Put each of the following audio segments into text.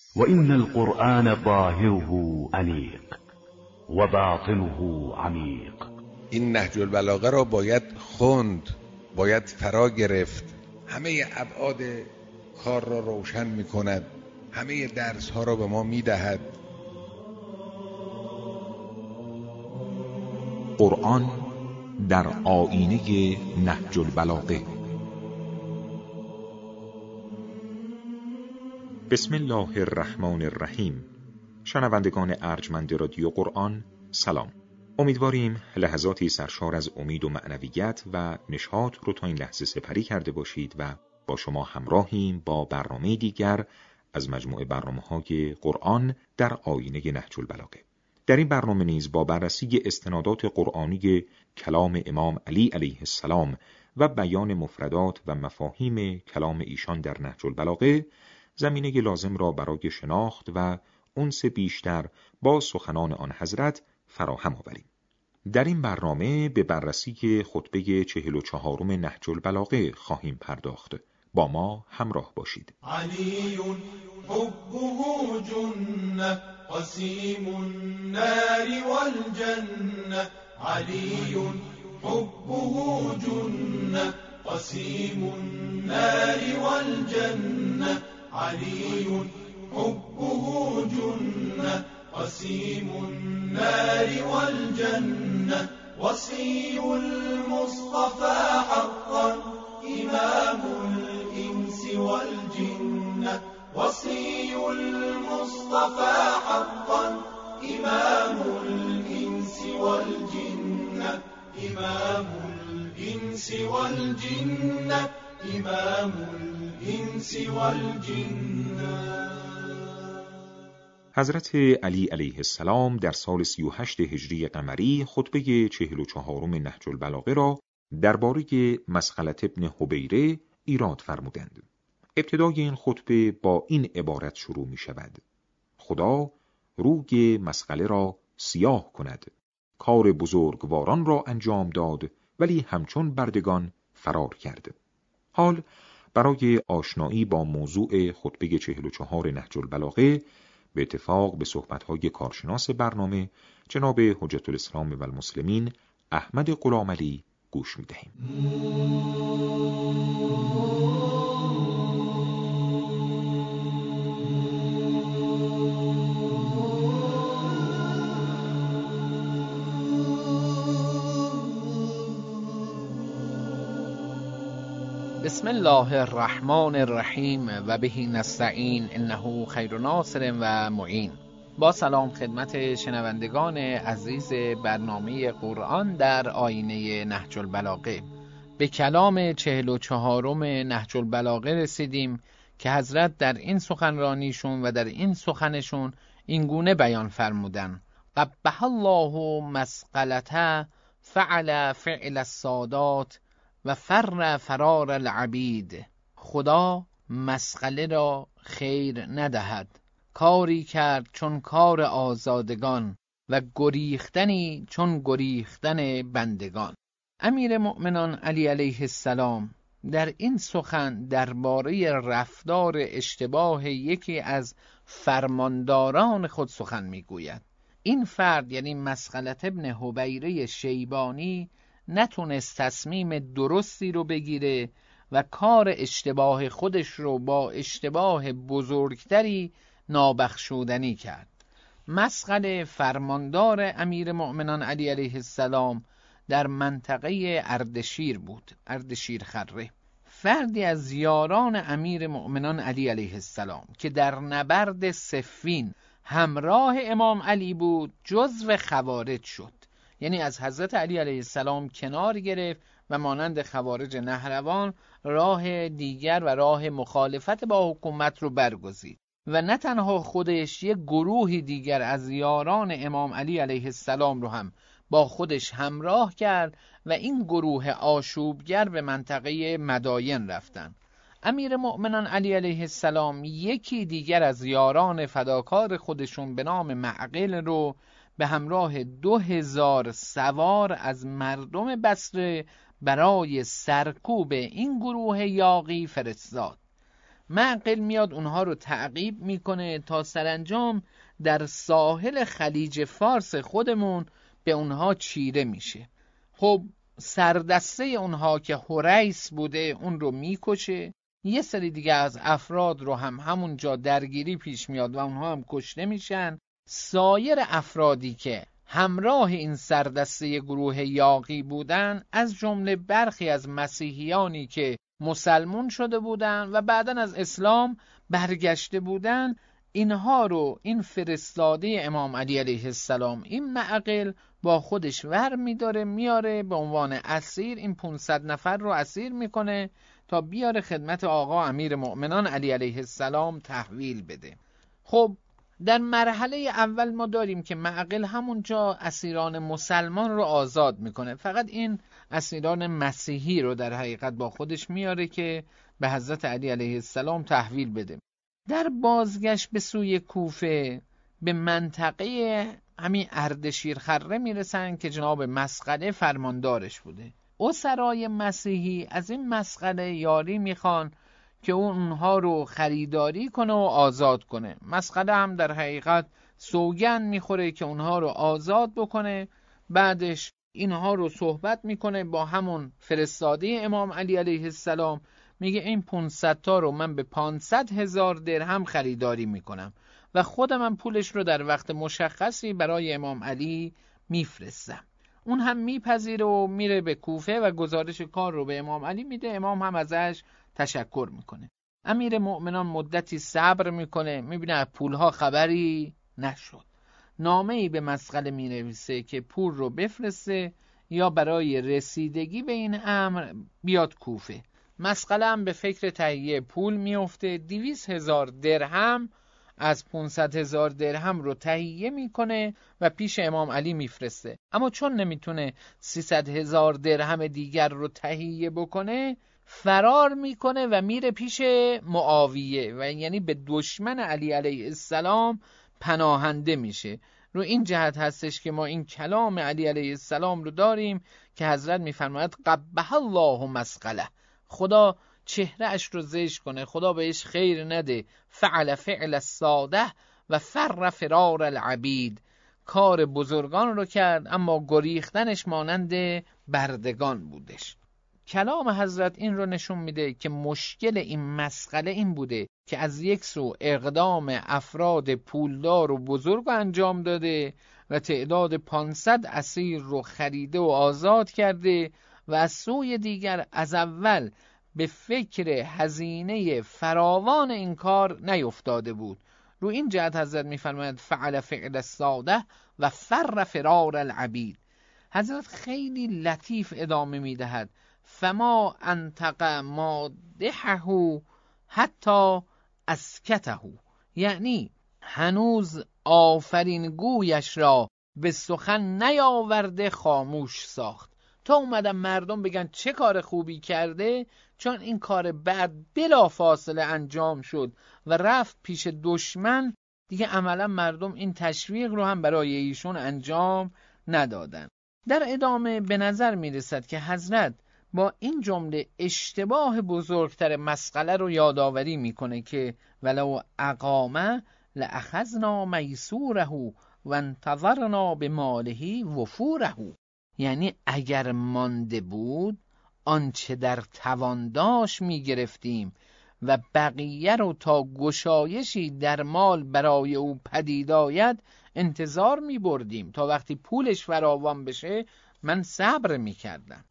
وإن القرآن ظاهره أنيق وباطنه عمیق. این نهج البلاغه را باید خوند، باید فرا گرفت. همه ابعاد کار را روشن می کند، همه درس ها را به ما می دهد. قرآن در آیینه نهج البلاغه. بسم الله الرحمن الرحیم. شنوندگان ارجمند رادیو قرآن سلام. امیدواریم لحظاتی سرشار از امید و معنویت و نشاط رو تا این لحظه سپری کرده باشید و با شما همراهیم با برنامه دیگر از مجموعه برنامه‌های قرآن در آیینه نهج البلاغه. در این برنامه نیز با بررسی استنادات قرآنی کلام امام علی علیه السلام و بیان مفردات و مفاهیم کلام ایشان در نهج البلاغه زمینه لازم را برای شناخت و انس بیشتر با سخنان آن حضرت فراهم آوریم. در این برنامه به بررسی خطبه 44 نهج البلاغه خواهیم پرداخت. با ما همراه باشید. علی حبه جنة قسیم النار والجنة. علی حبه جنة قسیم النار والجنة. علی حبه جنة قسیم النار والجنة. وصي المصطفى حقا إمام الإنس والجنة. وصي المصطفى حقا إمام الإنس والجنة. إمام الإنس والجنة. إمام الإنس والجنة. حضرت علی علیه السلام در سال 38 هجری قمری خطبه 44 نهج البلاغه را درباره مسغلة ابن حبیره ایراد فرمودند. ابتدای این خطبه با این عبارت شروع می شود: خدا روی مسغله را سیاه کند، کار بزرگواران را انجام داد ولی همچون بردگان فرار کرد. حال برای آشنایی با موضوع خطبه 44 نهج البلاغه به اتفاق به صحبت‌های کارشناس برنامه جناب حجت الاسلام و المسلمین احمد غلامعلی گوش می‌دهیم. بسم الله الرحمن الرحیم و به نستعین انه خیر ناصر و معین. با سلام خدمت شنوندگان عزیز برنامه قرآن در آیینه نهج البلاغه. به کلام 44 نهج البلاغه رسیدیم که حضرت در این سخنرانیشون و در این سخنشون این گونه بیان فرمودن: قبح الله مسغلته فعل فعل السادات و فرار العبید. خدا مسغله را خیر ندهد، کاری کرد چون کار آزادگان و گریختنی چون گریختن بندگان. امیر مؤمنان علی علیه السلام در این سخن درباره رفتار اشتباه یکی از فرمانداران خود سخن میگوید. این فرد یعنی مسغلة ابن حبیره شیبانی نتونست تصمیم درستی رو بگیره و کار اشتباه خودش رو با اشتباه بزرگتری نابخشودنی کرد. مسغله فرماندار امیر مؤمنان علی علیه السلام در منطقه اردشیر بود، اردشیر خره. فردی از یاران امیر مؤمنان علی علیه السلام که در نبرد صفین همراه امام علی بود جزو خوارج شد، یعنی از حضرت علی علیه السلام کنار گرفت و مانند خوارج نهروان راه دیگر و راه مخالفت با حکومت رو برگزید و نه تنها خودش، یک گروهی دیگر از یاران امام علی علیه السلام رو هم با خودش همراه کرد و این گروه آشوبگر به منطقه مداین رفتن. امیر مؤمنان علی علیه السلام یکی دیگر از یاران فداکار خودشون به نام معقل رو به همراه 2000 سوار از مردم بصره برای سرکوب این گروه یاغی فرستاد معقل میاد اونها رو تعقیب میکنه تا سرانجام در ساحل خلیج فارس خودمون به اونها چیره میشه. خب سردسته اونها که حریث بوده اون رو میکشه، یه سری دیگه از افراد رو هم همونجا درگیری پیش میاد و اونها هم کشته میشن. سایر افرادی که همراه این سردسته گروه یاغی بودن، از جمله برخی از مسیحیانی که مسلمون شده بودن و بعداً از اسلام برگشته بودن، اینها رو این فرستاده امام علی علیه السلام، این معقل، با خودش ور میداره میاره به عنوان اسیر. این 500 نفر رو اسیر میکنه تا بیاره خدمت آقا امیر مؤمنان علی علیه السلام تحویل بده. خب در مرحله اول ما داریم که معقل همونجا اسیران مسلمان رو آزاد میکنه، فقط این اسیران مسیحی رو در حقیقت با خودش میاره که به حضرت علی علیه السلام تحویل بده. در بازگشت به سوی کوفه به منطقه همین اردشیر خره میرسن که جناب مسقله فرماندارش بوده. اسرای مسیحی از این مسقله یاری میخوان که اونها رو خریداری کنه و آزاد کنه. مسقله هم در حقیقت سوگند میخوره که اونها رو آزاد بکنه. بعدش اینها رو صحبت میکنه با همون فرستاده امام علی علیه السلام، میگه این 500 تا رو من به 500,000 درهم خریداری میکنم و خودم هم پولش رو در وقت مشخصی برای امام علی میفرستم. اون هم میپذیره و میره به کوفه و گزارش کار رو به امام علی میده. امام هم ازش تشکر میکنه. امیر مؤمنان مدتی صبر میکنه، میبینه پولها خبری نشد. نامه‌ای به مسقله مینویسه که پول رو بفرسته یا برای رسیدگی به این امر بیاد کوفه. مسقله هم به فکر تهیه پول میفته. 200,000 درهم از 500,000 درهم رو تهیه میکنه و پیش امام علی میفرسته. اما چون نمیتونه 300,000 درهم دیگر رو تهیه بکنه، فرار میکنه و میره پیش معاویه و یعنی به دشمن علی علیه السلام پناهنده میشه. رو این جهت هستش که ما این کلام علی علیه السلام رو داریم که حضرت میفرماید قبح الله مسقله، خدا چهره اش رو زشت کنه، خدا بهش خیر نده. فعل فعل الساده و فر فرار العبید، کار بزرگان رو کرد اما گریختنش مانند بردگان بودش. کلام حضرت این رو نشون میده که مشکل این مسئله این بوده که از یک سو اقدام افراد پولدار و بزرگ انجام داده و تعداد 500 اسیر رو خریده و آزاد کرده و از سوی دیگر از اول به فکر هزینه فراوان این کار نیفتاده بود. رو این جهت حضرت میفرماید فعل فعل الساده و فر فرار العبید. حضرت خیلی لطیف ادامه میدهد فما انطق مادحه حتی اسکته، یعنی هنوز آفرین گویش را به سخن نیاورده خاموش ساخت تا اومدن مردم بگن چه کار خوبی کرده، چون این کار بعد بلا فاصله انجام شد و رفت پیش دشمن، دیگه عملا مردم این تشویق رو هم برای ایشون انجام ندادن. در ادامه به نظر میرسد که حضرت با این جمله اشتباه بزرگتر مسقله رو یادآوری میکنه که ولو اقامه لأخذنا میسوره و انتظرنا به ماله وفوره، یعنی اگر مانده بود آنچه در توان داشت میگرفتیم و بقیه رو تا گشایشی در مال برای او پدید آید انتظار میبردیم، تا وقتی پولش فراوان بشه من صبر میکردم.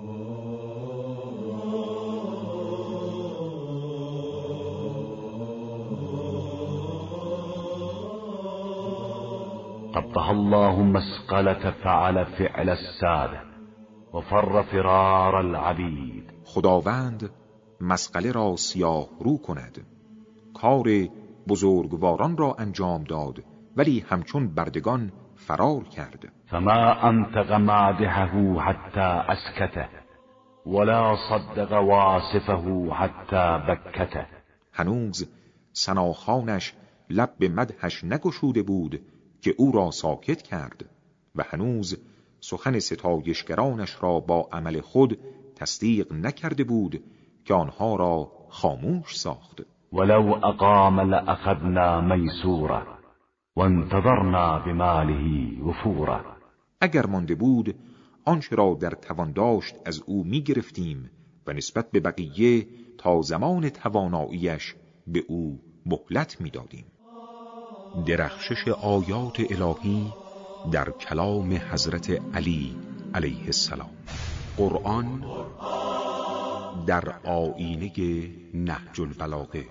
قبح الله مسقلة فعل فعل الساده و فر فرار العبید. خداوند مسقله را سیاه رو کند، کار بزرگواران را انجام داد ولی همچون بردگان فرار کرد. فما انطق مادحه حتی اسکته ولا صدق واصفه حتی بکته. هنوز ثناخوانش لب به مدحش نگشوده بود که او را ساکت کرد و هنوز سخن ستایشگرانش را با عمل خود تصدیق نکرده بود که آنها را خاموش ساخت. ولو أقام لأخذنا ميسورة وانتظرنا بماله وفورة. اگر مانده بود آنچه را در توان داشت از او می گرفتیم و نسبت به بقیه تا زمان تواناییش به او مهلت می دادیم. درخشش آیات الهی در کلام حضرت علی علیه السلام. قرآن در آیینه نهج البلاغه.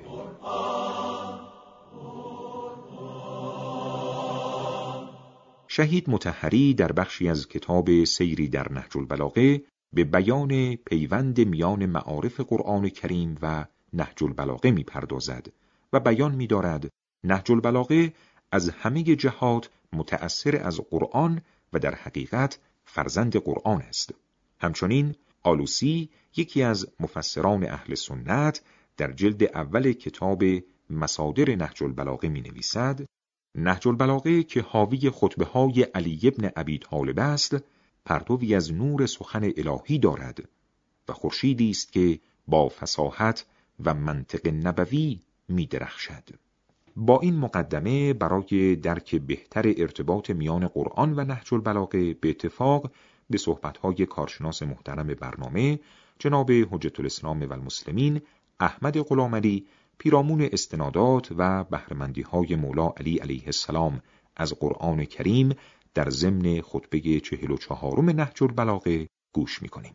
شهید مطهری در بخشی از کتاب سیری در نهج البلاغه به بیان پیوند میان معارف قرآن کریم و نهج البلاغه می‌پردازد و بیان می‌دارد نهج البلاغه از همه جهات متأثر از قرآن و در حقیقت فرزند قرآن است. همچنین آلوسی یکی از مفسران اهل سنت در جلد اول کتاب مصادر نهج البلاغه می‌نویسد نهج البلاغه که حاوی خطبه‌های علی ابن ابی طالب است، پرتوی از نور سخن الهی دارد و خورشیدی است که با فصاحت و منطق نبوی می‌درخشد. با این مقدمه برای درک بهتر ارتباط میان قرآن و نهج البلاغه به اتفاق به صحبت‌های کارشناس محترم برنامه جناب حجة الاسلام و المسلمین احمد غلامعلی پیرامون استنادات و بهره‌مندی‌های مولا علی علیه السلام از قرآن کریم در ضمن خطبه 44 نهج البلاغه گوش می‌کنیم.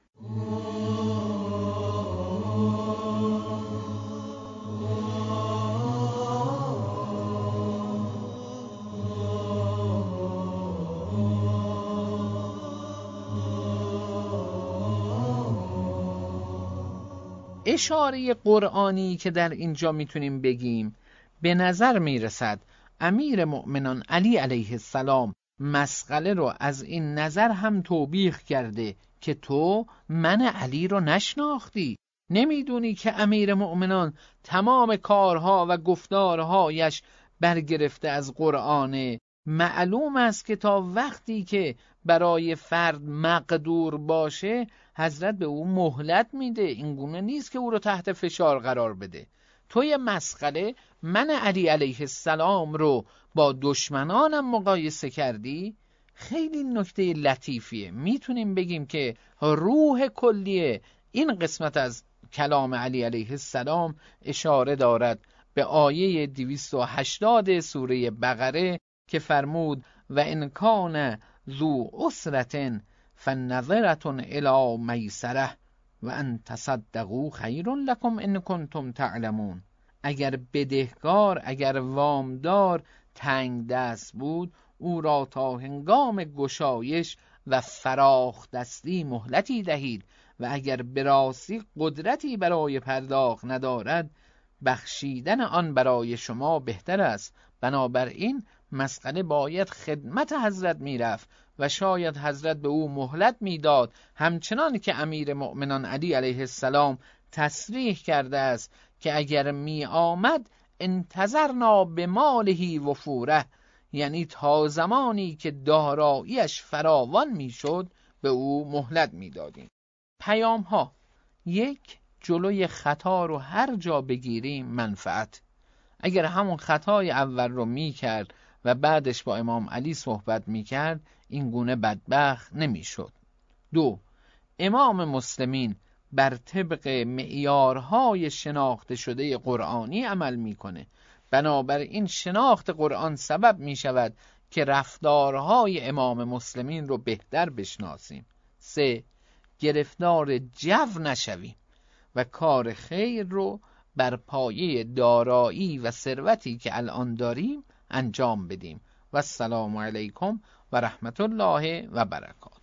اشاره قرآنی که در اینجا میتونیم بگیم به نظر میرسد امیر مؤمنان علی علیه السلام مسئله رو از این نظر هم توبیخ کرده که تو من علی رو نشناختی، نمیدونی که امیر مؤمنان تمام کارها و گفتارهایش برگرفته از قرآنه. معلوم است که تا وقتی که برای فرد مقدور باشه حضرت به او مهلت میده، این گونه نیست که او رو تحت فشار قرار بده. توی مسئله من علی علیه السلام رو با دشمنانم مقایسه کردی. خیلی نکته لطیفیه. میتونیم بگیم که روح کلیه این قسمت از کلام علی علیه السلام اشاره دارد به آیه 280 سوره بقره که فرمود و ان کان ذو عسرة فنظرة الی میسرة و ان تصدقوا خیر لکم ان کنتم تعلمون. اگر بدهکار، اگر وامدار تنگ دست بود، او را تا هنگام گشایش و فراخ دستی مهلتی دهید و اگر به راستی قدرتی برای پرداخت ندارد بخشیدن آن برای شما بهتر است. بنابراین مسئله باید خدمت حضرت میرفت و شاید حضرت به او مهلت میداد، همچنان که امیر مؤمنان علی علیه السلام تصریح کرده است که اگر می آمد انتظرنا به ماله و فوره، یعنی تا زمانی که داراییش فراوان میشد به او مهلت میدادیم. پیام ها: یک، جلوی خطا رو هر جا بگیریم منفعت. اگر همون خطای اول رو میکرد و بعدش با امام علی صحبت میکرد این گونه بدبخت نمیشد. دو، امام مسلمین بر طبق معیارهای شناخته شده قرآنی عمل میکنه، بنابراین شناخت قرآن سبب میشود که رفتارهای امام مسلمین رو بهتر بشناسیم. سه، گرفتار جو نشویم و کار خیر رو بر پایه دارایی و ثروتی که الان داریم انجام بدیم. و السلام علیکم و رحمت الله و برکاته.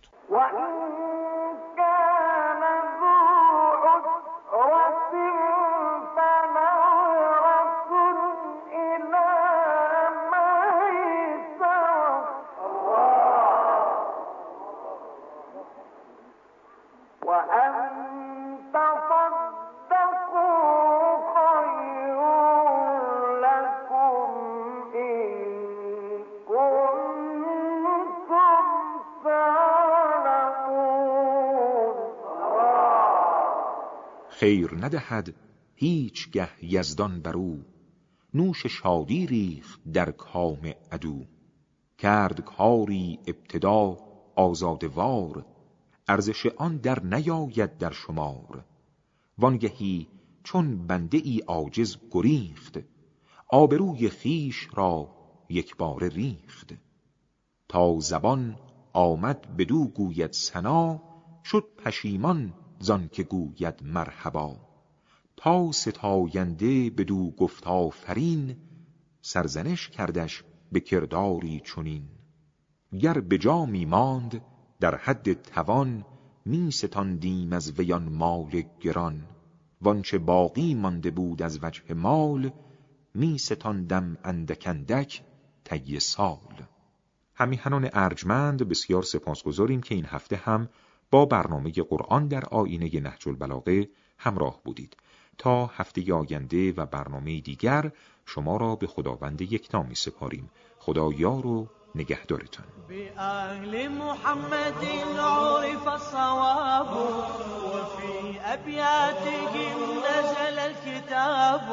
خیر ندهد هیچگه یزدان برو، نوش شادی ریخت در کام عدو. کرد کاری ابتدا آزاده وار، ارزش آن در نیاید در شمار. وانگهی چون بنده ای عاجز گریخت، آبروی خیش را یک بار ریخت. تا زبان آمد بدو گوید ثنا، شد پشیمان زان که گوید مرحبا. تا ستاینده بدو گفت آفرین، سرزنش کردش به کرداری چنین. گر به جا می ماند در حد توان، می ستاندیم از ویان مال گران. وانچه باقی مانده بود از وجه مال، می ستاندم اندک اندک طی سال. همیهنان ارجمند، بسیار سپاسگزاریم که این هفته هم با برنامه قرآن در آیینه نهج البلاغه همراه بودید. تا هفته آینده و برنامه دیگر شما را به خداوند یکتا می سپاریم. خدا یار و نگهدارتان. بأهل محمد عرف الصواب، وفي أبياتهم نزل الكتاب.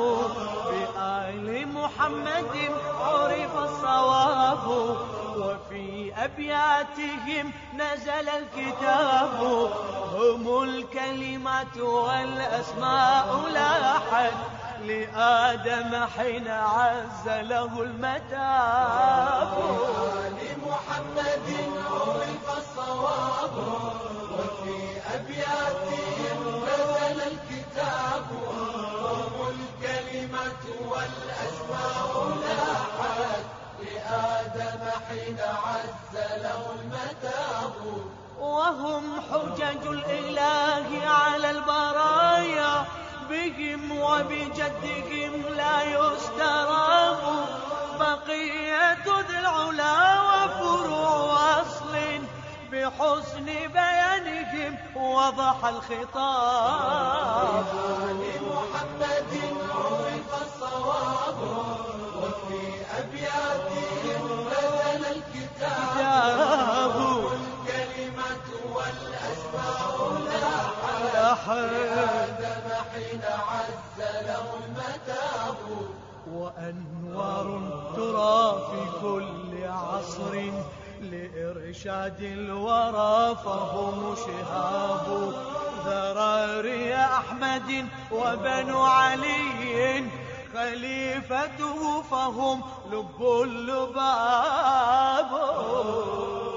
بأهل محمد عرف الصواب، وفي أبياتهم نزل الكتاب. هم الكلمات والأسماء لاحت لآدم حين عز له المتاب. لمحمد عرف الصواب، وفي أبياتهم نزل الكتاب. هم الكلمة والأسماء لاحت لآدم حين عز له المتاب. وهم حجج الإله على البرايا، بهم وبجدهم لا يستراب. بقية ذي العلا وفروع أصل، بحسن بيانهم وضح الخطاب. لمحمد عرف الصواب، وفي أبياتهم نزل الكتاب. الكلمة والأسماء لاحت حين عز له المتاب. وأنوار ترى في كل عصر، لإرشاد الورى فهم شهاب. ذراري أحمد وبنو علي، خليفته فهم لب اللباب.